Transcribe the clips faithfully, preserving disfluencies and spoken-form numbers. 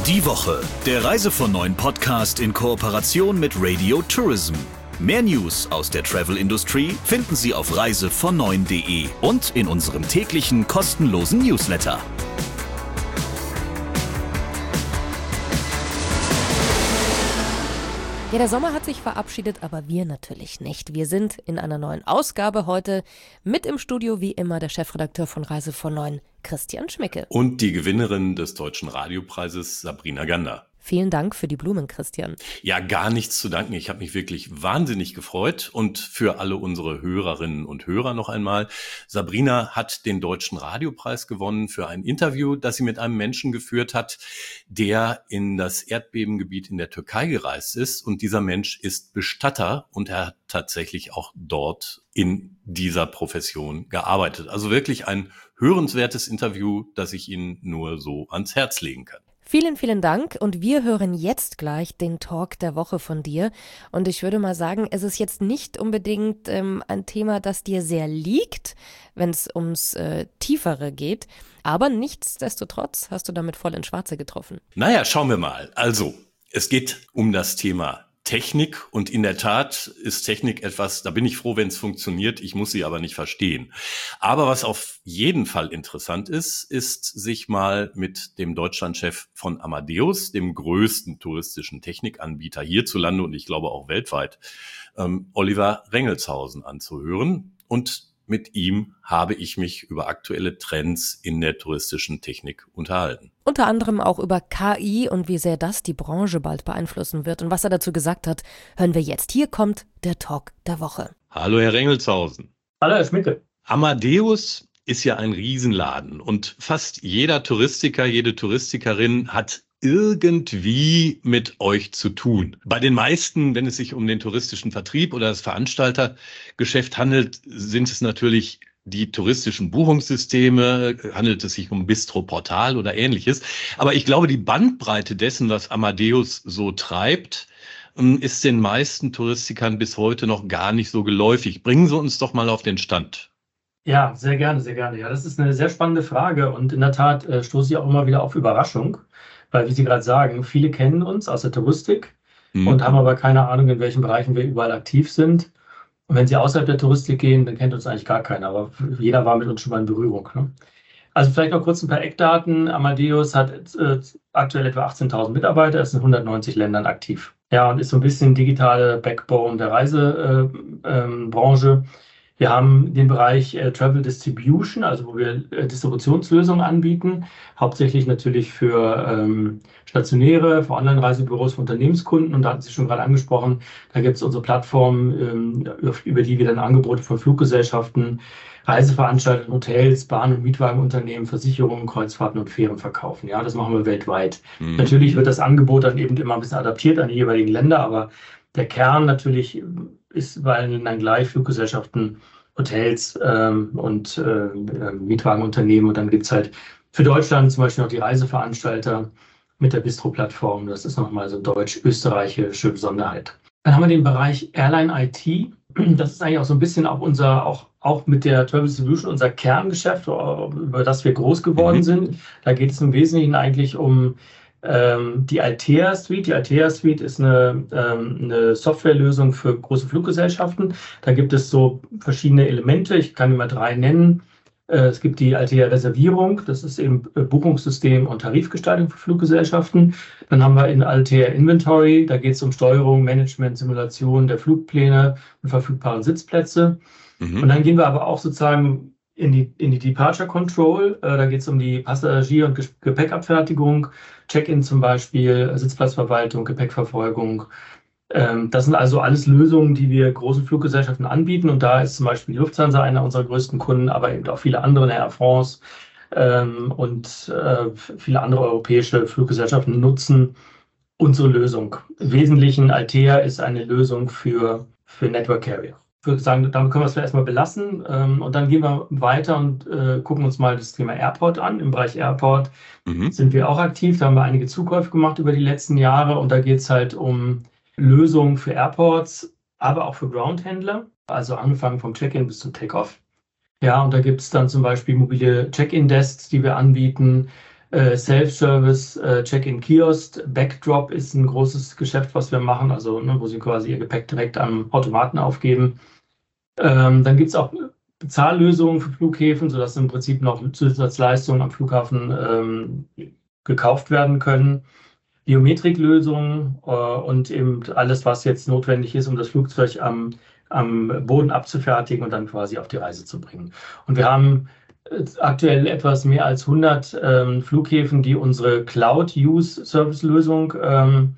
Die Woche, der Reise von neuen Podcast in Kooperation mit Radio Tourism. Mehr News aus der Travel-Industrie finden Sie auf reise von neun punkt de und in unserem täglichen kostenlosen Newsletter. Ja, der Sommer hat sich verabschiedet, aber wir natürlich nicht. Wir sind in einer neuen Ausgabe heute mit im Studio, wie immer, der Chefredakteur von Reise von neun, Christian Schmicke. Und die Gewinnerin des Deutschen Radiopreises, Sabrina Gander. Vielen Dank für die Blumen, Christian. Ja, gar nichts zu danken. Ich habe mich wirklich wahnsinnig gefreut. Und für alle unsere Hörerinnen und Hörer noch einmal. Sabrina hat den Deutschen Radiopreis gewonnen für ein Interview, das sie mit einem Menschen geführt hat, der in das Erdbebengebiet in der Türkei gereist ist. Und dieser Mensch ist Bestatter und er hat tatsächlich auch dort in dieser Profession gearbeitet. Also wirklich ein hörenswertes Interview, das ich Ihnen nur so ans Herz legen kann. Vielen, vielen Dank und wir hören jetzt gleich den Talk der Woche von dir und ich würde mal sagen, es ist jetzt nicht unbedingt ähm, ein Thema, das dir sehr liegt, wenn es ums äh, Tiefere geht, aber nichtsdestotrotz hast du damit voll ins Schwarze getroffen. Naja, schauen wir mal. Also, es geht um das Thema Technik und in der Tat ist Technik etwas, da bin ich froh, wenn es funktioniert, ich muss sie aber nicht verstehen. Aber was auf jeden Fall interessant ist, ist sich mal mit dem Deutschlandchef von Amadeus, dem größten touristischen Technikanbieter hierzulande und ich glaube auch weltweit, ähm, Oliver Rengelshausen anzuhören. Und mit ihm habe ich mich über aktuelle Trends in der touristischen Technik unterhalten. Unter anderem auch über K I und wie sehr das die Branche bald beeinflussen wird. Und was er dazu gesagt hat, hören wir jetzt. Hier kommt der Talk der Woche. Hallo Herr Rengelshausen. Hallo Herr Schmicke. Amadeus ist ja ein Riesenladen und fast jeder Touristiker, jede Touristikerin hat irgendwie mit euch zu tun. Bei den meisten, wenn es sich um den touristischen Vertrieb oder das Veranstaltergeschäft handelt, sind es natürlich die touristischen Buchungssysteme, handelt es sich um Bistro, Portal oder ähnliches. Aber ich glaube, die Bandbreite dessen, was Amadeus so treibt, ist den meisten Touristikern bis heute noch gar nicht so geläufig. Bringen Sie uns doch mal auf den Stand. Ja, sehr gerne, sehr gerne. Ja, das ist eine sehr spannende Frage und in der Tat äh, stoße ich auch immer wieder auf Überraschung. Weil, wie Sie gerade sagen, viele kennen uns aus der Touristik mhm. und haben aber keine Ahnung, in welchen Bereichen wir überall aktiv sind. Und wenn Sie außerhalb der Touristik gehen, dann kennt uns eigentlich gar keiner, aber jeder war mit uns schon mal in Berührung. Ne? Also vielleicht noch kurz ein paar Eckdaten. Amadeus hat äh, aktuell etwa achtzehntausend Mitarbeiter, ist in hundertneunzig Ländern aktiv. Ja, und ist so ein bisschen digitale Backbone der Reisebranche. Äh, ähm, Wir haben den Bereich äh, Travel Distribution, also wo wir äh, Distributionslösungen anbieten, hauptsächlich natürlich für ähm, stationäre, für Online-Reisebüros, für Unternehmenskunden. Und da hatten Sie schon gerade angesprochen, da gibt es unsere Plattform, ähm, über die wir dann Angebote von Fluggesellschaften, Reiseveranstaltern, Hotels, Bahn- und Mietwagenunternehmen, Versicherungen, Kreuzfahrten und Fähren verkaufen. Ja, das machen wir weltweit. Mhm. Natürlich wird das Angebot dann eben immer ein bisschen adaptiert an die jeweiligen Länder, aber der Kern natürlich ist bei allen dann gleich Fluggesellschaften, Hotels ähm, und äh, Mietwagenunternehmen. Und dann gibt es halt für Deutschland zum Beispiel noch die Reiseveranstalter mit der Bistro-Plattform. Das ist nochmal so eine deutsch-österreichische Besonderheit. Dann haben wir den Bereich Airline I T. Das ist eigentlich auch so ein bisschen auch unser, auch, auch mit der Travel Distribution unser Kerngeschäft, über das wir groß geworden mhm. sind. Da geht es im Wesentlichen eigentlich um die Altéa Suite. Die Altéa Suite ist eine, ähm, eine Softwarelösung für große Fluggesellschaften. Da gibt es so verschiedene Elemente. Ich kann immer drei nennen. Äh, es gibt die Altéa Reservierung. Das ist eben Buchungssystem und Tarifgestaltung für Fluggesellschaften. Dann haben wir in Altéa Inventory. Da geht es um Steuerung, Management, Simulation der Flugpläne und verfügbaren Sitzplätze. Mhm. Und dann gehen wir aber auch sozusagen in die, in die Departure Control. Äh, da geht es um die Passagier- und Gepäckabfertigung, Check-in zum Beispiel, Sitzplatzverwaltung, Gepäckverfolgung. Ähm, das sind also alles Lösungen, die wir großen Fluggesellschaften anbieten. Und da ist zum Beispiel die Lufthansa einer unserer größten Kunden, aber eben auch viele andere, Air France ähm, und äh, viele andere europäische Fluggesellschaften nutzen unsere Lösung. Im Wesentlichen, Altéa ist eine Lösung für, für Network Carrier. Ich würde sagen, damit können wir es vielleicht erstmal belassen. Ähm, und dann gehen wir weiter und äh, gucken uns mal das Thema Airport an. Im Bereich Airport mhm. sind wir auch aktiv. Da haben wir einige Zukäufe gemacht über die letzten Jahre. Und da geht es halt um Lösungen für Airports, aber auch für Groundhändler. Also angefangen vom Check-in bis zum Take-off. Ja, und da gibt es dann zum Beispiel mobile Check-in-Desks, die wir anbieten. Äh, Self-Service, äh, Check-in-Kiosk, Backdrop ist ein großes Geschäft, was wir machen, also ne, wo Sie quasi Ihr Gepäck direkt am Automaten aufgeben. Ähm, dann gibt es auch Bezahllösungen für Flughäfen, sodass im Prinzip noch Zusatzleistungen am Flughafen ähm, gekauft werden können. Biometriklösungen äh, und eben alles, was jetzt notwendig ist, um das Flugzeug am, am Boden abzufertigen und dann quasi auf die Reise zu bringen. Und wir haben äh, aktuell etwas mehr als hundert ähm, Flughäfen, die unsere Cloud-Use-Service-Lösung ähm,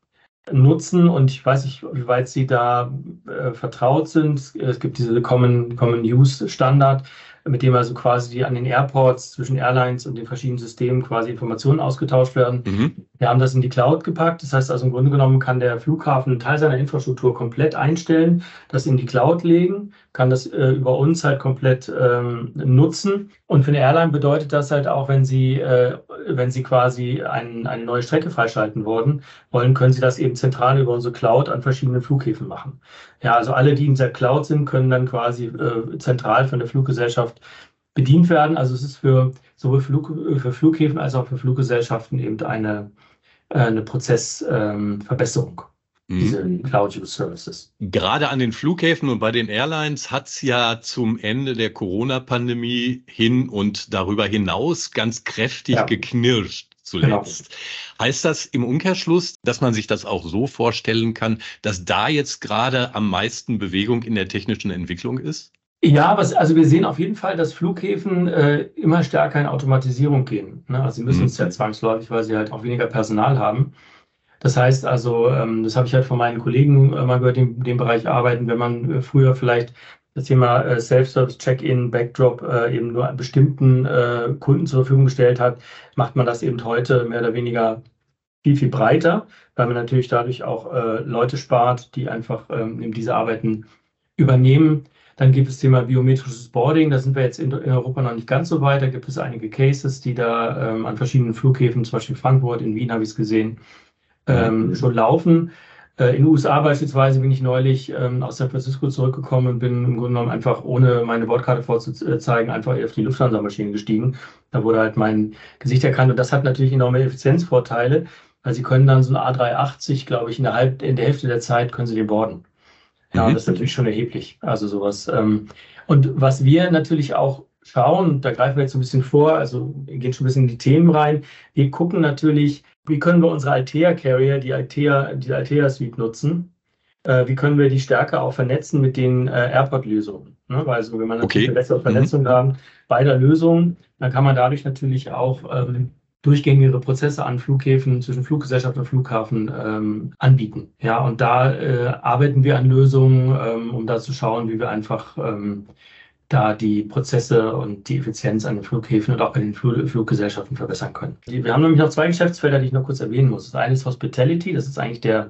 nutzen, und ich weiß nicht, wie weit Sie da äh, vertraut sind. Es gibt diese Common, Common Use Standard, mit dem also quasi an den Airports zwischen Airlines und den verschiedenen Systemen quasi Informationen ausgetauscht werden. Mhm. Wir haben das in die Cloud gepackt. Das heißt also, im Grunde genommen kann der Flughafen einen Teil seiner Infrastruktur komplett einstellen, das in die Cloud legen, kann das äh, über uns halt komplett ähm, nutzen. Und für eine Airline bedeutet das halt auch, wenn Sie, äh, wenn Sie quasi ein, eine neue Strecke freischalten wollen, wollen, können Sie das eben zentral über unsere Cloud an verschiedenen Flughäfen machen. Ja, also alle, die in der Cloud sind, können dann quasi äh, zentral von der Fluggesellschaft bedient werden. Also es ist für sowohl Flug, für Flughäfen als auch für Fluggesellschaften eben eine, äh, eine Prozessverbesserung. Ähm, diese Cloud-Use-Services. Gerade an den Flughäfen und bei den Airlines hat es ja zum Ende der Corona-Pandemie hin und darüber hinaus ganz kräftig ja. geknirscht zuletzt. Genau. Heißt das im Umkehrschluss, dass man sich das auch so vorstellen kann, dass da jetzt gerade am meisten Bewegung in der technischen Entwicklung ist? Ja, was, also wir sehen auf jeden Fall, dass Flughäfen äh, immer stärker in Automatisierung gehen. Ne? Also sie müssen es mhm. ja zwangsläufig, weil sie halt auch weniger Personal haben. Das heißt also, ähm, das habe ich halt von meinen Kollegen äh, mal gehört, die in dem Bereich arbeiten, wenn man äh, früher vielleicht das Thema äh, Self-Service, Check-in, Backdrop äh, eben nur an bestimmten äh, Kunden zur Verfügung gestellt hat, macht man das eben heute mehr oder weniger viel, viel breiter, weil man natürlich dadurch auch äh, Leute spart, die einfach ähm, eben diese Arbeiten übernehmen. Dann gibt es das Thema biometrisches Boarding, da sind wir jetzt in, in Europa noch nicht ganz so weit. Da gibt es einige Cases, die da ähm, an verschiedenen Flughäfen, zum Beispiel Frankfurt, in Wien habe ich es gesehen, ähm, schon laufen. Äh, in den U S A beispielsweise bin ich neulich ähm, aus San Francisco zurückgekommen und bin im Grunde genommen einfach, ohne meine Bordkarte vorzuzeigen, einfach auf die Lufthansa-Maschine gestiegen. Da wurde halt mein Gesicht erkannt, und das hat natürlich enorme Effizienzvorteile, weil Sie können dann so ein A drei achtzig, glaube ich, in der, Halb-, in der Hälfte der Zeit können Sie den boarden. Ja, mhm. Das ist natürlich schon erheblich. Also sowas. Ähm, und was wir natürlich auch schauen, da greifen wir jetzt ein bisschen vor, also wir gehen schon ein bisschen in die Themen rein. Wir gucken natürlich, wie können wir unsere Altéa-Carrier, die Altéa, die Altéa-Suite nutzen? Äh, wie können wir die stärker auch vernetzen mit den äh, Airport-Lösungen? Ne? Weil also, wenn man natürlich okay. eine bessere Vernetzung mhm. haben beider Lösungen, dann kann man dadurch natürlich auch ähm, durchgängigere Prozesse an Flughäfen, zwischen Fluggesellschaft und Flughafen ähm, anbieten. Ja, und da äh, arbeiten wir an Lösungen, ähm, um da zu schauen, wie wir einfach ähm, da die Prozesse und die Effizienz an den Flughäfen und auch bei den Flug- Fluggesellschaften verbessern können. Wir haben nämlich noch zwei Geschäftsfelder, die ich noch kurz erwähnen muss. Das eine ist Hospitality, das ist eigentlich der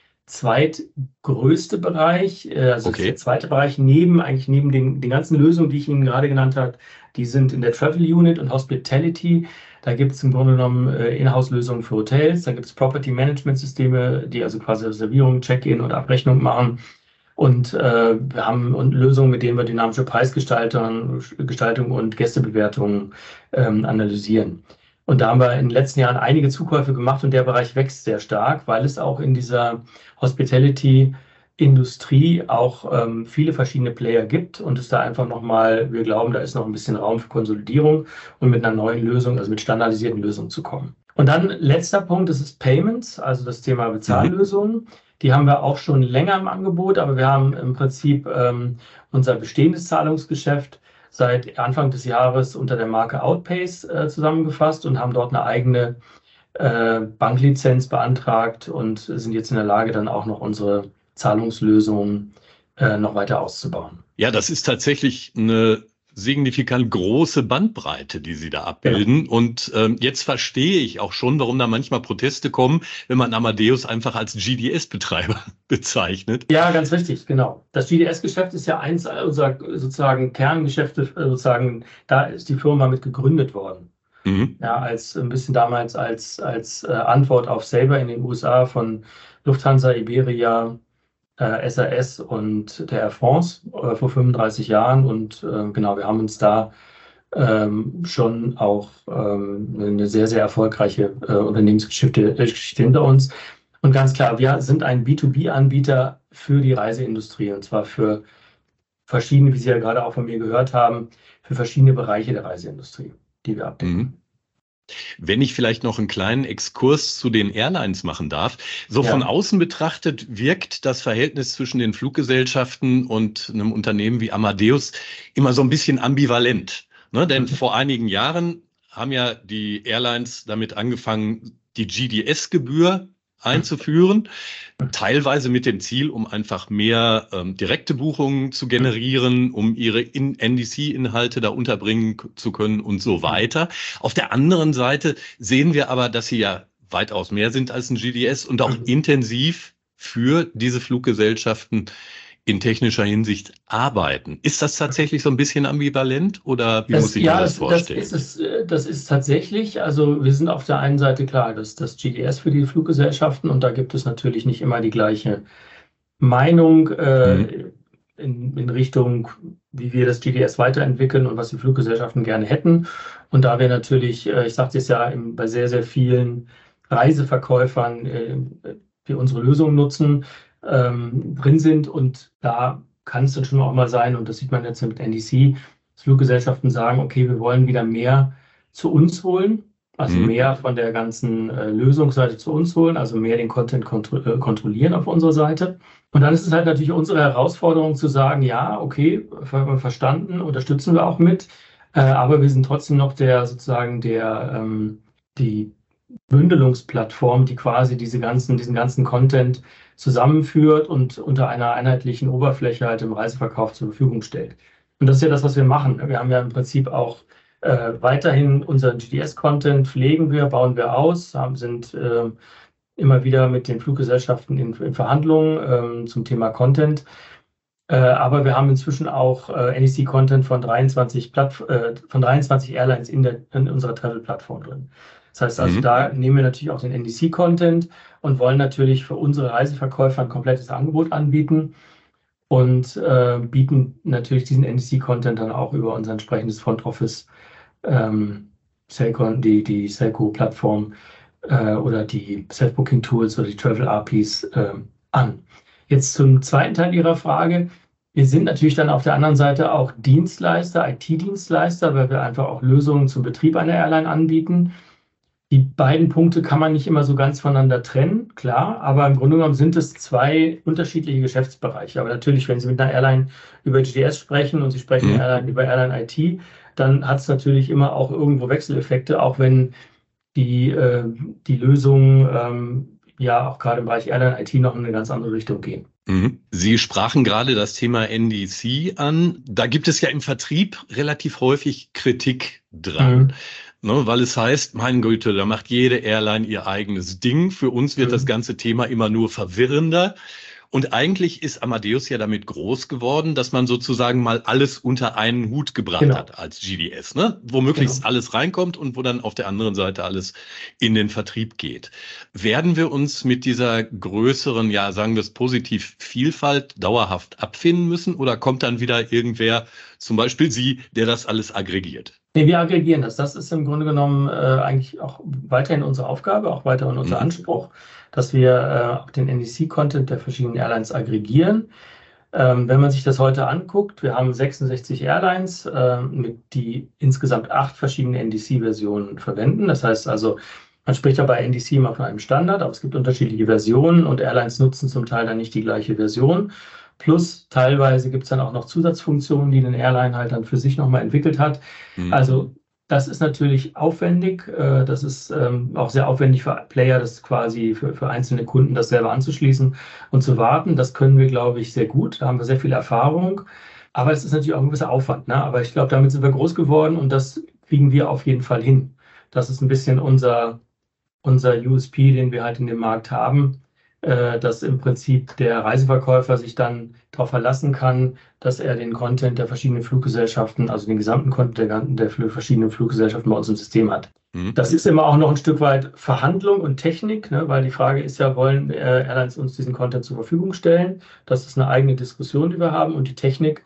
zweitgrößte Bereich, also okay. der zweite Bereich neben eigentlich neben den, den ganzen Lösungen, die ich Ihnen gerade genannt habe, die sind in der Travel Unit und Hospitality. Da gibt es im Grunde genommen äh, Inhouse-Lösungen für Hotels, da gibt es Property-Management-Systeme, die also quasi Reservierung, Check-in und Abrechnung machen. Und äh, wir haben und Lösungen, mit denen wir dynamische Preisgestaltung Gestaltung und Gästebewertungen ähm, analysieren. Und da haben wir in den letzten Jahren einige Zukäufe gemacht, und der Bereich wächst sehr stark, weil es auch in dieser Hospitality-Industrie auch ähm, viele verschiedene Player gibt und es da einfach nochmal, wir glauben, da ist noch ein bisschen Raum für Konsolidierung und mit einer neuen Lösung, also mit standardisierten Lösungen zu kommen. Und dann letzter Punkt, das ist Payments, also das Thema Bezahllösungen. Mhm. Die haben wir auch schon länger im Angebot, aber wir haben im Prinzip ähm, unser bestehendes Zahlungsgeschäft seit Anfang des Jahres unter der Marke Outpace äh, zusammengefasst und haben dort eine eigene äh, Banklizenz beantragt und sind jetzt in der Lage, dann auch noch unsere Zahlungslösungen äh, noch weiter auszubauen. Ja, das ist tatsächlich eine signifikant große Bandbreite, die Sie da abbilden. Ja. Und ähm, jetzt verstehe ich auch schon, warum da manchmal Proteste kommen, wenn man Amadeus einfach als G D S-Betreiber bezeichnet. Ja, ganz richtig, genau. Das G D S-Geschäft ist ja eins unserer sozusagen Kerngeschäfte, sozusagen, da ist die Firma mit gegründet worden. Mhm. Ja, als ein bisschen damals als, als äh, Antwort auf Sabre in den U S A von Lufthansa, Iberia, S A S und der Air France äh, vor fünfunddreißig Jahren, und äh, genau, wir haben uns da ähm, schon auch ähm, eine sehr, sehr erfolgreiche äh, Unternehmensgeschichte äh, Geschichte hinter uns. Und ganz klar, wir sind ein B zwei B-Anbieter für die Reiseindustrie und zwar für verschiedene, wie Sie ja gerade auch von mir gehört haben, für verschiedene Bereiche der Reiseindustrie, die wir abdecken. Mhm. Wenn ich vielleicht noch einen kleinen Exkurs zu den Airlines machen darf. So Ja. von außen betrachtet wirkt das Verhältnis zwischen den Fluggesellschaften und einem Unternehmen wie Amadeus immer so ein bisschen ambivalent. Ne? Denn Mhm. vor einigen Jahren haben ja die Airlines damit angefangen, die G D S-Gebühr einzuführen, teilweise mit dem Ziel, um einfach mehr ähm, direkte Buchungen zu generieren, um ihre N D C-Inhalte da unterbringen k- zu können und so weiter. Auf der anderen Seite sehen wir aber, dass sie ja weitaus mehr sind als ein G D S und auch Mhm. intensiv für diese Fluggesellschaften in technischer Hinsicht arbeiten. Ist das tatsächlich so ein bisschen ambivalent oder wie muss Das, ich mir ja, das das, das vorstellen? ist es, äh, das ist tatsächlich, also wir sind auf der einen Seite klar, dass das G D S für die Fluggesellschaften und da gibt es natürlich nicht immer die gleiche Meinung Mhm. äh, in, in Richtung, wie wir das G D S weiterentwickeln und was die Fluggesellschaften gerne hätten. Und da wir natürlich, äh, ich sagte es ja, im, bei sehr, sehr vielen Reiseverkäufern äh, wir unsere Lösungen nutzen, ähm, drin sind und da kann es dann schon auch mal sein, und das sieht man jetzt mit N D C, dass Fluggesellschaften sagen, okay, wir wollen wieder mehr zu uns holen, also Mhm. mehr von der ganzen äh, Lösungsseite zu uns holen, also mehr den Content kontro äh, kontrollieren auf unserer Seite. Und dann ist es halt natürlich unsere Herausforderung zu sagen, ja, okay, ver verstanden, unterstützen wir auch mit, äh, aber wir sind trotzdem noch der sozusagen der ähm, die Bündelungsplattform, die quasi diese ganzen, diesen ganzen Content zusammenführt und unter einer einheitlichen Oberfläche halt im Reiseverkauf zur Verfügung stellt. Und das ist ja das, was wir machen. Wir haben ja im Prinzip auch äh, weiterhin unseren G D S-Content, pflegen wir, bauen wir aus, haben, sind äh, immer wieder mit den Fluggesellschaften in, in Verhandlungen ähm, zum Thema Content. Äh, aber wir haben inzwischen auch äh, N D C-Content von dreiundzwanzig, Platt, äh, von dreiundzwanzig Airlines in, der, in unserer Travel-Plattform drin. Das heißt also, Mhm. da nehmen wir natürlich auch den N D C-Content und wollen natürlich für unsere Reiseverkäufer ein komplettes Angebot anbieten und äh, bieten natürlich diesen N D C-Content dann auch über unser entsprechendes Front Office, ähm, Selcon, die, die Selco-Plattform äh, oder die Self-Booking-Tools oder die Travel-A P Is äh, an. Jetzt zum zweiten Teil Ihrer Frage. Wir sind natürlich dann auf der anderen Seite auch Dienstleister, I T-Dienstleister, weil wir einfach auch Lösungen zum Betrieb einer Airline anbieten. Die beiden Punkte kann man nicht immer so ganz voneinander trennen, klar, aber im Grunde genommen sind es zwei unterschiedliche Geschäftsbereiche. Aber natürlich, wenn Sie mit einer Airline über G D S sprechen und Sie sprechen mit Mhm. einer Airline über Airline I T, dann hat es natürlich immer auch irgendwo Wechseleffekte, auch wenn die, äh, die Lösungen ähm, ja auch gerade im Bereich Airline I T noch in eine ganz andere Richtung gehen. Mhm. Sie sprachen gerade das Thema N D C an. Da gibt es ja im Vertrieb relativ häufig Kritik dran, Mhm. ne, weil es heißt, mein Güte, da macht jede Airline ihr eigenes Ding. Für uns wird das Mhm. ganze Thema immer nur verwirrender. Und eigentlich ist Amadeus ja damit groß geworden, dass man sozusagen mal alles unter einen Hut gebracht Genau. hat als G D S, ne? Wo möglichst Genau. alles reinkommt und wo dann auf der anderen Seite alles in den Vertrieb geht. Werden wir uns mit dieser größeren, ja, sagen wir es positiv, Vielfalt dauerhaft abfinden müssen oder kommt dann wieder irgendwer, zum Beispiel Sie, der das alles aggregiert? Nee, wir aggregieren das. Das ist im Grunde genommen äh, eigentlich auch weiterhin unsere Aufgabe, auch weiterhin unser Mhm. Anspruch, dass wir äh, auch den N D C-Content der verschiedenen Airlines aggregieren. Ähm, wenn man sich das heute anguckt, wir haben sechsundsechzig Airlines, äh, mit, die insgesamt acht verschiedene N D C-Versionen verwenden. Das heißt also, man spricht ja bei N D C immer von einem Standard, aber es gibt unterschiedliche Versionen und Airlines nutzen zum Teil dann nicht die gleiche Version. Plus teilweise gibt es dann auch noch Zusatzfunktionen, die eine Airline halt dann für sich nochmal entwickelt hat. Mhm. Also das ist natürlich aufwendig. äh, Das ist ähm, auch sehr aufwendig für Player, das quasi für, für einzelne Kunden das selber anzuschließen und zu warten. Das können wir, glaube ich, sehr gut. Da haben wir sehr viel Erfahrung. Aber es ist natürlich auch ein gewisser Aufwand, ne? Aber ich glaube, damit sind wir groß geworden und das kriegen wir auf jeden Fall hin. Das ist ein bisschen unser, unser U S P, den wir halt in dem Markt haben, äh, dass im Prinzip der Reiseverkäufer sich dann darauf verlassen kann, dass er den Content der verschiedenen Fluggesellschaften, also den gesamten Content der, ganzen- der fl- verschiedenen Fluggesellschaften bei uns im System hat. Mhm. Das ist immer auch noch ein Stück weit Verhandlung und Technik, ne? Weil die Frage ist ja, wollen äh, Airlines uns diesen Content zur Verfügung stellen? Das ist eine eigene Diskussion, die wir haben. Und die Technik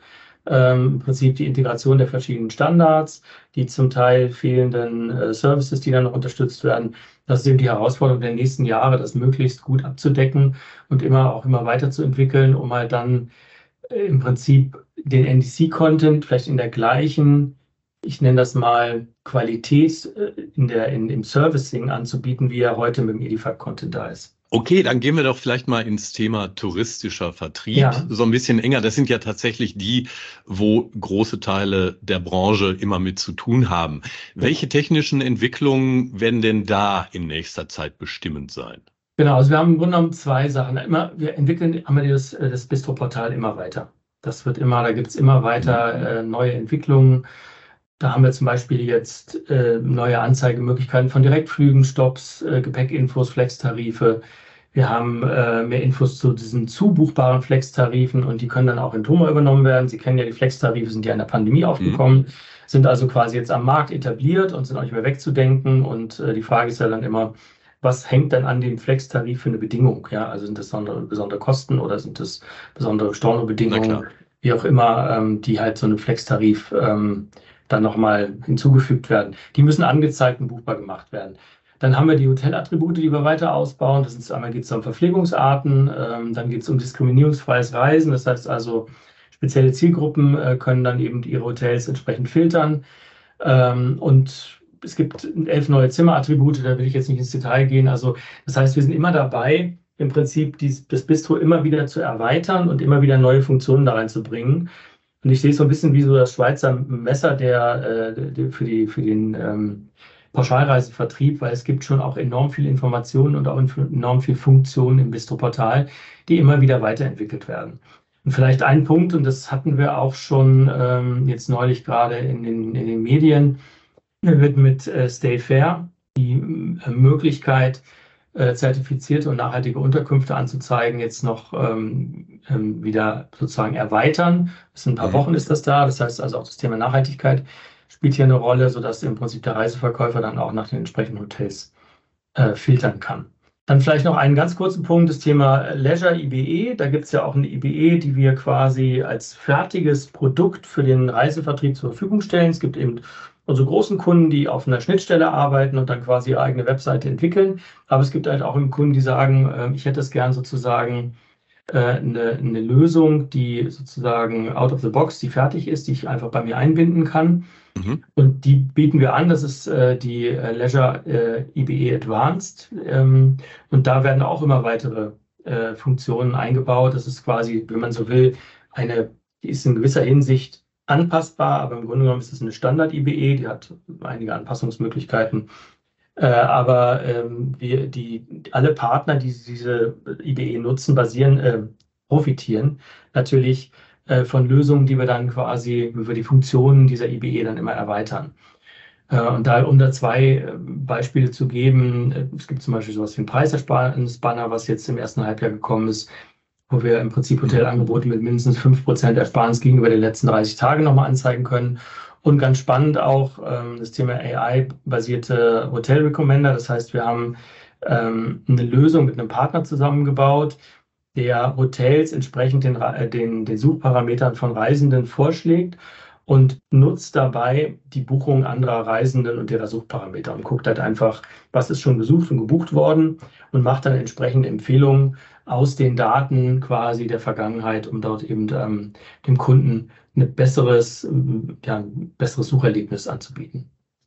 Ähm, Im Prinzip die Integration der verschiedenen Standards, die zum Teil fehlenden äh, Services, die dann noch unterstützt werden. Das ist eben die Herausforderung der nächsten Jahre, das möglichst gut abzudecken und immer auch immer weiterzuentwickeln, um halt dann äh, im Prinzip den N D C-Content vielleicht in der gleichen, ich nenne das mal Qualität äh, in der, in, im Servicing anzubieten, wie er heute mit dem Edifact-Content da ist. Okay, dann gehen wir doch vielleicht mal ins Thema touristischer Vertrieb, Ja. so ein bisschen enger. Das sind ja tatsächlich die, wo große Teile der Branche immer mit zu tun haben. Welche technischen Entwicklungen werden denn da in nächster Zeit bestimmend sein? Genau, also wir haben im Grunde genommen zwei Sachen. Immer, wir entwickeln haben wir das, das Bistro-Portal immer weiter. Das wird immer, da gibt es immer weiter äh, neue Entwicklungen. Da haben wir zum Beispiel jetzt äh, neue Anzeigemöglichkeiten von Direktflügen, Stops, äh, Gepäckinfos, Flex-Tarife. Wir haben äh, mehr Infos zu diesen zubuchbaren Flex-Tarifen und die können dann auch in Thoma übernommen werden. Sie kennen ja, die Flex-Tarife sind ja in der Pandemie aufgekommen, mhm. sind also quasi jetzt am Markt etabliert und sind auch nicht mehr wegzudenken. Und äh, die Frage ist ja dann immer, was hängt dann an dem Flex-Tarif für eine Bedingung? Ja, also sind das besondere, besondere Kosten oder sind das besondere Stornobedingungen, wie auch immer, ähm, die halt so einem Flex-Tarif ähm, dann nochmal hinzugefügt werden. Die müssen angezeigt und buchbar gemacht werden. Dann haben wir die Hotelattribute, die wir weiter ausbauen. Das ist, einmal geht es um Verpflegungsarten, ähm, dann geht es um diskriminierungsfreies Reisen. Das heißt also, spezielle Zielgruppen äh, können dann eben ihre Hotels entsprechend filtern. Ähm, und es gibt elf neue Zimmerattribute, da will ich jetzt nicht ins Detail gehen. Also das heißt, wir sind immer dabei, im Prinzip dies, das Bistro immer wieder zu erweitern und immer wieder neue Funktionen da reinzubringen. Und ich sehe es so ein bisschen wie so das Schweizer Messer der, äh, der für, die, für den ähm, Pauschalreisevertrieb, weil es gibt schon auch enorm viel Informationen und auch enorm viel Funktionen im Bistro-Portal, die immer wieder weiterentwickelt werden. Und vielleicht ein Punkt, und das hatten wir auch schon ähm, jetzt neulich gerade in den, in den Medien, wird mit äh, Stay Fair die äh, Möglichkeit, äh, zertifizierte und nachhaltige Unterkünfte anzuzeigen, jetzt noch ähm, ähm, wieder sozusagen erweitern. Das sind ein paar mhm. Wochen ist das da. Das heißt also auch das Thema Nachhaltigkeit spielt hier eine Rolle, sodass im Prinzip der Reiseverkäufer dann auch nach den entsprechenden Hotels äh, filtern kann. Dann vielleicht noch einen ganz kurzen Punkt, das Thema Leisure I B E. Da gibt es ja auch eine I B E, die wir quasi als fertiges Produkt für den Reisevertrieb zur Verfügung stellen. Es gibt eben unsere großen Kunden, die auf einer Schnittstelle arbeiten und dann quasi ihre eigene Webseite entwickeln. Aber es gibt halt auch Kunden, die sagen, äh, ich hätte es gern sozusagen äh, eine, eine Lösung, die sozusagen out of the box, die fertig ist, die ich einfach bei mir einbinden kann. Mhm. Und die bieten wir an, das ist äh, die äh, Leisure äh, I B E Advanced. Ähm, und da werden auch immer weitere äh, Funktionen eingebaut. Das ist quasi, wenn man so will, eine, die ist in gewisser Hinsicht anpassbar, aber im Grunde genommen ist es eine Standard-I B E, die hat einige Anpassungsmöglichkeiten. Äh, aber ähm, wir, die, alle Partner, die diese I B E nutzen, basieren, äh, profitieren natürlich äh, von Lösungen, die wir dann quasi über die Funktionen dieser I B E dann immer erweitern. Äh, und da, um da zwei äh, Beispiele zu geben, äh, es gibt zum Beispiel sowas wie ein Preisersparnis-Banner, was jetzt im ersten Halbjahr gekommen ist, wo wir im Prinzip Hotelangebote mit mindestens fünf Prozent Ersparnis gegenüber den letzten dreißig Tagen nochmal anzeigen können. Und ganz spannend auch ähm, das Thema A I-basierte Hotel Recommender. Das heißt, wir haben ähm, eine Lösung mit einem Partner zusammengebaut, der Hotels entsprechend den, den, den Suchparametern von Reisenden vorschlägt und nutzt dabei die Buchung anderer Reisenden und ihrer Suchparameter und guckt halt einfach, was ist schon gesucht und gebucht worden und macht dann entsprechende Empfehlungen aus den Daten quasi der Vergangenheit, um dort eben ähm, dem Kunden ein besseres, ja, ein besseres Sucherlebnis anzubieten.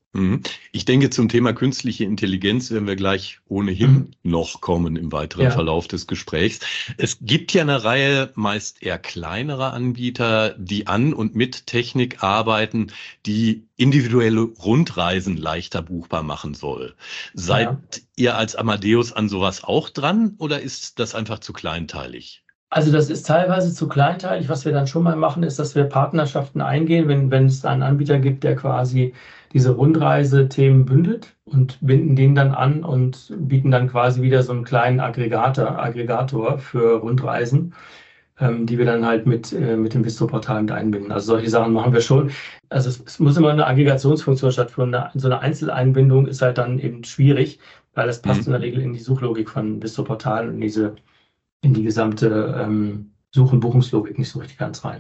Ich denke, zum Thema künstliche Intelligenz werden wir gleich ohnehin mhm. noch kommen im weiteren ja. Verlauf des Gesprächs. Es gibt ja eine Reihe meist eher kleinerer Anbieter, die an und mit Technik arbeiten, die individuelle Rundreisen leichter buchbar machen soll. Seid ja. ihr als Amadeus an sowas auch dran oder ist das einfach zu kleinteilig? Also das ist teilweise zu kleinteilig. Was wir dann schon mal machen, ist, dass wir Partnerschaften eingehen, wenn, wenn es einen Anbieter gibt, der quasi diese Rundreise-Themen bündelt und binden den dann an und bieten dann quasi wieder so einen kleinen Aggregator, Aggregator für Rundreisen, ähm, die wir dann halt mit, äh, mit dem Bistro-Portal mit einbinden. Also solche Sachen machen wir schon. Also es, es muss immer eine Aggregationsfunktion stattfinden. So eine Einzeleinbindung ist halt dann eben schwierig, weil das passt mhm. in der Regel in die Suchlogik von Bistro-Portal und in diese in die gesamte ähm, Such- und Buchungslogik nicht so richtig ganz rein.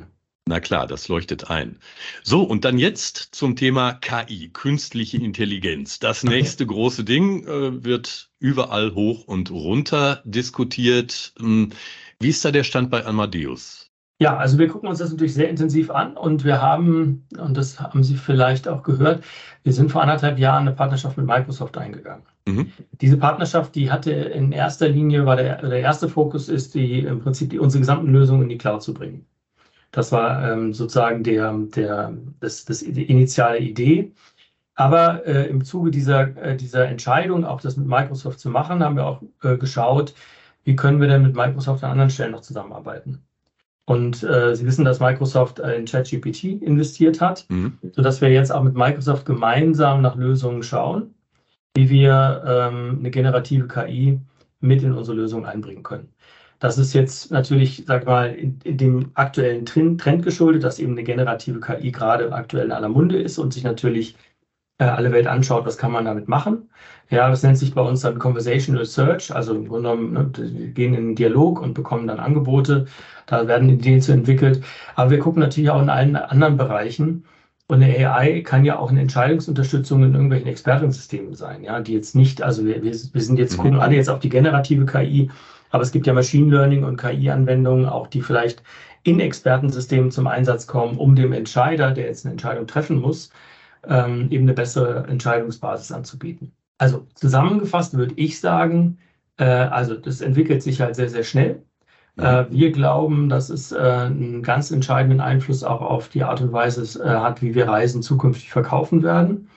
Na klar, das leuchtet ein. So, und dann jetzt zum Thema K I, künstliche Intelligenz. Das nächste okay. große Ding äh, wird überall hoch und runter diskutiert. Hm, wie ist da der Stand bei Amadeus? Ja, also wir gucken uns das natürlich sehr intensiv an und wir haben, und das haben Sie vielleicht auch gehört, wir sind vor anderthalb Jahren eine Partnerschaft mit Microsoft eingegangen. Mhm. Diese Partnerschaft, die hatte in erster Linie, war der, der erste Fokus ist, die im Prinzip die, unsere gesamten Lösungen in die Cloud zu bringen. Das war ähm, sozusagen der, der, das, das, die initiale Idee. Aber äh, im Zuge dieser, äh, dieser Entscheidung, auch das mit Microsoft zu machen, haben wir auch äh, geschaut, wie können wir denn mit Microsoft an anderen Stellen noch zusammenarbeiten. Und äh, Sie wissen, dass Microsoft äh, in ChatGPT investiert hat, mhm. sodass wir jetzt auch mit Microsoft gemeinsam nach Lösungen schauen, wie wir ähm, eine generative K I mit in unsere Lösung einbringen können. Das ist jetzt natürlich, sag ich mal, in, in dem aktuellen Trend, Trend geschuldet, dass eben eine generative K I gerade aktuell in aller Munde ist und sich natürlich äh, alle Welt anschaut, was kann man damit machen. Ja, das nennt sich bei uns dann Conversational Search, also im Grunde genommen, ne, wir gehen in einen Dialog und bekommen dann Angebote, da werden Ideen zu entwickelt. Aber wir gucken natürlich auch in allen anderen Bereichen. Und eine A I kann ja auch eine Entscheidungsunterstützung in irgendwelchen Expertensystemen sein, ja, die jetzt nicht, also wir, wir sind jetzt, gucken alle jetzt auf die generative K I, aber es gibt ja Machine Learning und K I-Anwendungen, auch die vielleicht in Expertensystemen zum Einsatz kommen, um dem Entscheider, der jetzt eine Entscheidung treffen muss, ähm, eben eine bessere Entscheidungsbasis anzubieten. Also zusammengefasst würde ich sagen, äh, also das entwickelt sich halt sehr, sehr schnell. Äh, wir glauben, dass es äh, einen ganz entscheidenden Einfluss auch auf die Art und Weise äh, hat, wie wir Reisen zukünftig verkaufen werden.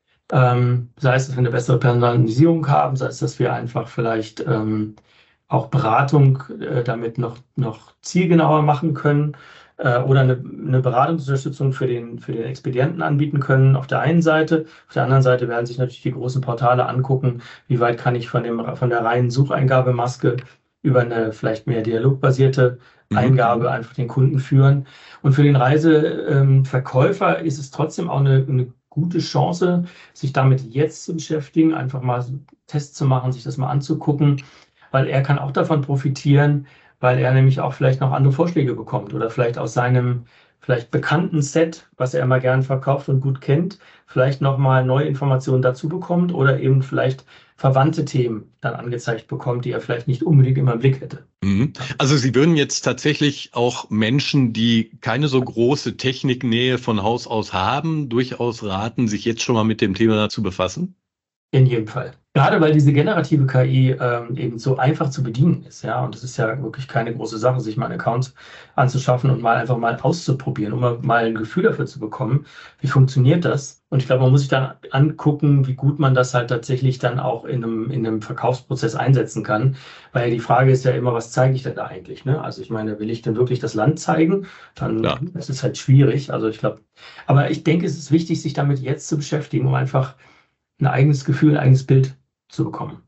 Ähm, sei es, dass wir eine bessere Personalisierung haben, sei es, dass wir einfach vielleicht ähm, auch Beratung äh, damit noch, noch zielgenauer machen können äh, oder eine, eine Beratungsunterstützung für den, für den Expedienten anbieten können auf der einen Seite. Auf der anderen Seite werden sich natürlich die großen Portale angucken, wie weit kann ich von, dem, von der reinen Sucheingabemaske über eine vielleicht mehr dialogbasierte Eingabe mhm. einfach den Kunden führen. Und für den Reiseverkäufer ähm, ist es trotzdem auch eine, eine gute Chance, sich damit jetzt zu beschäftigen, einfach mal so Tests zu machen, sich das mal anzugucken, weil er kann auch davon profitieren, weil er nämlich auch vielleicht noch andere Vorschläge bekommt oder vielleicht aus seinem vielleicht bekannten Set, was er immer gern verkauft und gut kennt, vielleicht nochmal neue Informationen dazu bekommt oder eben vielleicht verwandte Themen dann angezeigt bekommt, die er vielleicht nicht unbedingt immer im Blick hätte. Also Sie würden jetzt tatsächlich auch Menschen, die keine so große Techniknähe von Haus aus haben, durchaus raten, sich jetzt schon mal mit dem Thema zu befassen? In jedem Fall. Gerade weil diese generative K I ähm, eben so einfach zu bedienen ist, ja, und es ist ja wirklich keine große Sache, sich mal einen Account anzuschaffen und mal einfach mal auszuprobieren, um mal ein Gefühl dafür zu bekommen, wie funktioniert das. Und ich glaube, man muss sich dann angucken, wie gut man das halt tatsächlich dann auch in einem, in einem Verkaufsprozess einsetzen kann, weil die Frage ist ja immer, was zeige ich denn da eigentlich, ne? Also ich meine, will ich denn wirklich das Land zeigen? Dann ja. ist es halt schwierig. Also ich glaube, aber ich denke, es ist wichtig, sich damit jetzt zu beschäftigen, um einfach ein eigenes Gefühl, ein eigenes Bild zu bekommen.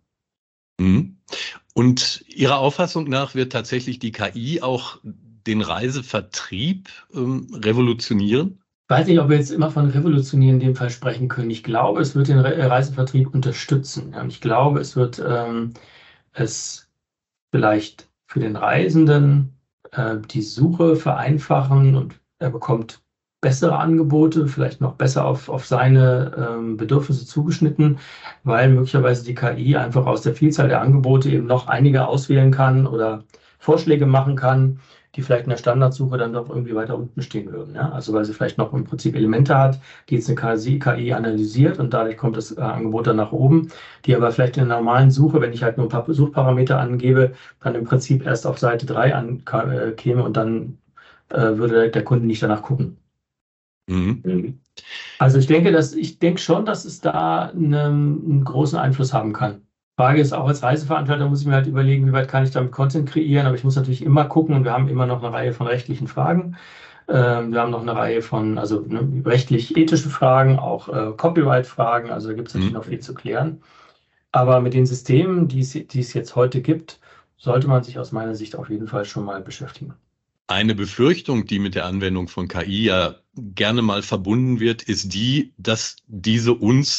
Und Ihrer Auffassung nach wird tatsächlich die K I auch den Reisevertrieb ähm, revolutionieren? Ich weiß nicht, ob wir jetzt immer von revolutionieren in dem Fall sprechen können. Ich glaube, es wird den Re- Reisevertrieb unterstützen. Ja, ich glaube, es wird ähm, es vielleicht für den Reisenden äh, die Suche vereinfachen und er bekommt bessere Angebote, vielleicht noch besser auf, auf seine ähm, Bedürfnisse zugeschnitten, weil möglicherweise die K I einfach aus der Vielzahl der Angebote eben noch einige auswählen kann oder Vorschläge machen kann, die vielleicht in der Standardsuche dann doch irgendwie weiter unten stehen würden. Ja? Also weil sie vielleicht noch im Prinzip Elemente hat, die jetzt eine K I analysiert und dadurch kommt das äh, Angebot dann nach oben, die aber vielleicht in der normalen Suche, wenn ich halt nur ein paar Suchparameter angebe, dann im Prinzip erst auf Seite drei ankäme und dann äh, würde der Kunde nicht danach gucken. Mhm. Also ich denke, dass ich denke schon, dass es da einen, einen großen Einfluss haben kann. Frage ist auch als Reiseveranstalter muss ich mir halt überlegen, wie weit kann ich damit Content kreieren, aber ich muss natürlich immer gucken und wir haben immer noch eine Reihe von rechtlichen Fragen. Ähm, wir haben noch eine Reihe von, also ne, rechtlich-ethische Fragen, auch äh, Copyright-Fragen, also da gibt es natürlich mhm. noch viel zu klären. Aber mit den Systemen, die es, die es jetzt heute gibt, sollte man sich aus meiner Sicht auf jeden Fall schon mal beschäftigen. Eine Befürchtung, die mit der Anwendung von K I ja gerne mal verbunden wird, ist die, dass diese uns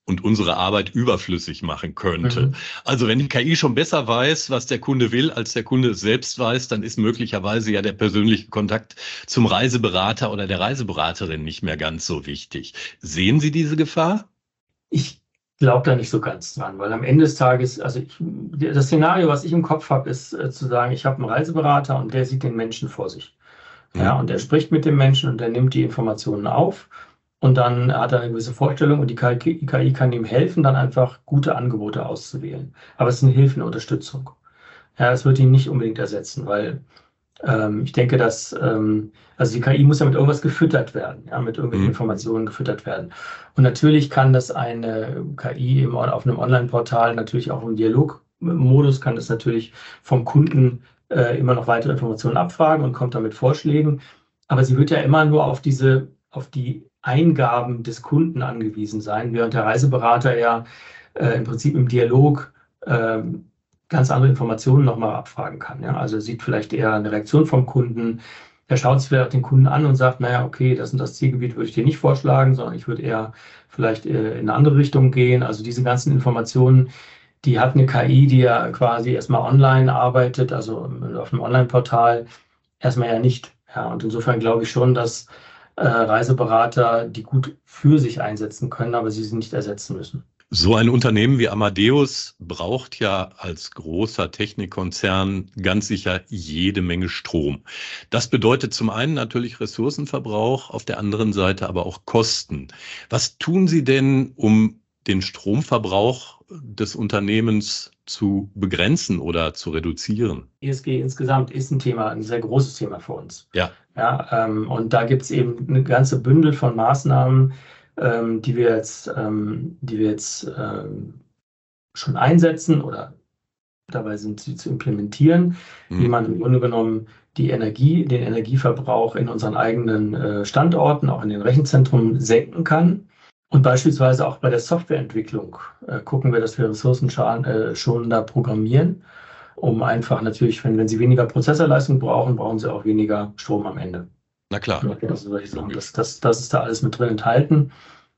und unsere Arbeit überflüssig machen könnte. Mhm. Also wenn die K I schon besser weiß, was der Kunde will, als der Kunde es selbst weiß, dann ist möglicherweise ja der persönliche Kontakt zum Reiseberater oder der Reiseberaterin nicht mehr ganz so wichtig. Sehen Sie diese Gefahr? Ich glaube da nicht so ganz dran, weil am Ende des Tages, also ich, das Szenario, was ich im Kopf habe, ist äh, zu sagen, ich habe einen Reiseberater und der sieht den Menschen vor sich. Ja, und er spricht mit dem Menschen und er nimmt die Informationen auf und dann hat er eine gewisse Vorstellung und die K I kann ihm helfen, dann einfach gute Angebote auszuwählen. Aber es ist eine Hilfe, eine Unterstützung. Ja, es wird ihn nicht unbedingt ersetzen, weil ähm, ich denke, dass ähm, also die K I muss ja mit irgendwas gefüttert werden, ja, mit irgendwelchen mhm. Informationen gefüttert werden. Und natürlich kann das eine K I im, auf einem Online-Portal natürlich auch im Dialogmodus kann das natürlich vom Kunden immer noch weitere Informationen abfragen und kommt dann mit Vorschlägen. Aber sie wird ja immer nur auf diese, auf die Eingaben des Kunden angewiesen sein, während der Reiseberater ja äh, im Prinzip im Dialog äh, ganz andere Informationen nochmal abfragen kann. Ja? Also er sieht vielleicht eher eine Reaktion vom Kunden. Er schaut sich vielleicht den Kunden an und sagt, naja, okay, das und das Zielgebiet würde ich dir nicht vorschlagen, sondern ich würde eher vielleicht äh, in eine andere Richtung gehen. Also diese ganzen Informationen, die hat eine K I, die ja quasi erstmal online arbeitet, also auf einem Online-Portal, erstmal ja nicht. Ja, und insofern glaube ich schon, dass äh, Reiseberater die gut für sich einsetzen können, aber sie sie nicht ersetzen müssen. So ein Unternehmen wie Amadeus braucht ja als großer Technikkonzern ganz sicher jede Menge Strom. Das bedeutet zum einen natürlich Ressourcenverbrauch, auf der anderen Seite aber auch Kosten. Was tun Sie denn, um den Stromverbrauch des Unternehmens zu begrenzen oder zu reduzieren? E S G insgesamt ist ein Thema, ein sehr großes Thema für uns. Ja. Ja, ähm, und da gibt es eben eine ganze Bündel von Maßnahmen, ähm, die wir jetzt, ähm, die wir jetzt ähm, schon einsetzen oder dabei sind, sie zu implementieren, mhm. wie man im Grunde genommen die Energie, den Energieverbrauch in unseren eigenen äh, Standorten, auch in den Rechenzentren senken kann. Und beispielsweise auch bei der Softwareentwicklung äh, gucken wir, dass wir ressourcenschonender programmieren, um einfach natürlich, wenn, wenn Sie weniger Prozessorleistung brauchen, brauchen Sie auch weniger Strom am Ende. Na klar. Also, das, das, das ist da alles mit drin enthalten.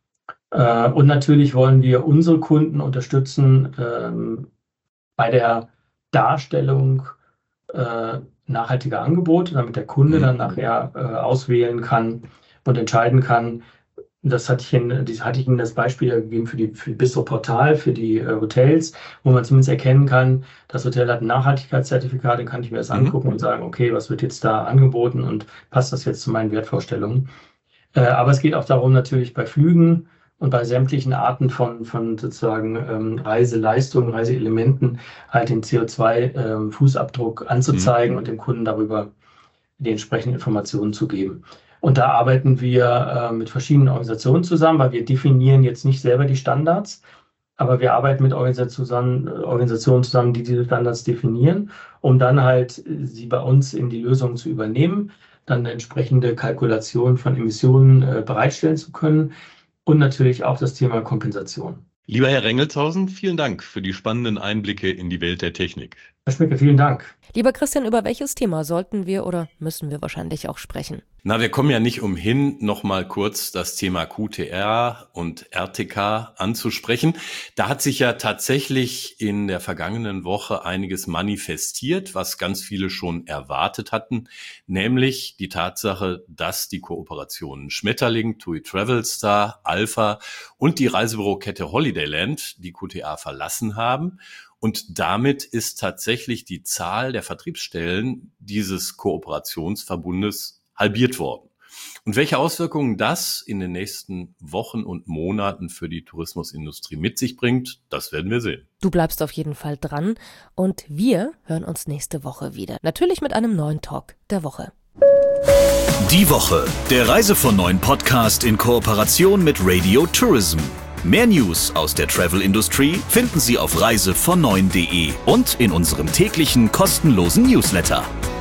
Äh, und natürlich wollen wir unsere Kunden unterstützen ähm, bei der Darstellung äh, nachhaltiger Angebote, damit der Kunde mhm. dann nachher äh, auswählen kann und entscheiden kann. Das hatte ich Ihnen, das hatte ich Ihnen das Beispiel gegeben für die, für die Bistro-Portal, für die äh, Hotels, wo man zumindest erkennen kann, das Hotel hat ein Nachhaltigkeitszertifikat, dann kann ich mir das mhm. angucken und sagen, okay, was wird jetzt da angeboten und passt das jetzt zu meinen Wertvorstellungen? Äh, aber es geht auch darum, natürlich bei Flügen und bei sämtlichen Arten von, von sozusagen ähm, Reiseleistungen, Reiseelementen halt den C O zwei Fußabdruck anzuzeigen mhm. und dem Kunden darüber die entsprechenden Informationen zu geben. Und da arbeiten wir äh, mit verschiedenen Organisationen zusammen, weil wir definieren jetzt nicht selber die Standards, aber wir arbeiten mit Organisationen, Organisationen zusammen, die diese Standards definieren, um dann halt sie bei uns in die Lösung zu übernehmen, dann eine entsprechende Kalkulation von Emissionen äh, bereitstellen zu können und natürlich auch das Thema Kompensation. Lieber Herr Rengelshausen, vielen Dank für die spannenden Einblicke in die Welt der Technik. Herr Schmicke, vielen Dank. Lieber Christian, über welches Thema sollten wir oder müssen wir wahrscheinlich auch sprechen? Na, wir kommen ja nicht umhin, nochmal kurz das Thema Q T R und R T K anzusprechen. Da hat sich ja tatsächlich in der vergangenen Woche einiges manifestiert, was ganz viele schon erwartet hatten, nämlich die Tatsache, dass die Kooperationen Schmetterling, TUI Travelstar, Alpha und die Reisebürokette Holidayland die Q T A verlassen haben. Und damit ist tatsächlich die Zahl der Vertriebsstellen dieses Kooperationsverbundes halbiert worden. Und welche Auswirkungen das in den nächsten Wochen und Monaten für die Tourismusindustrie mit sich bringt, das werden wir sehen. Du bleibst auf jeden Fall dran und wir hören uns nächste Woche wieder. Natürlich mit einem neuen Talk der Woche. Die Woche, der Reise von neun Podcast in Kooperation mit Radio Tourism. Mehr News aus der Travel Industry finden Sie auf reise von neun punkt de und in unserem täglichen kostenlosen Newsletter.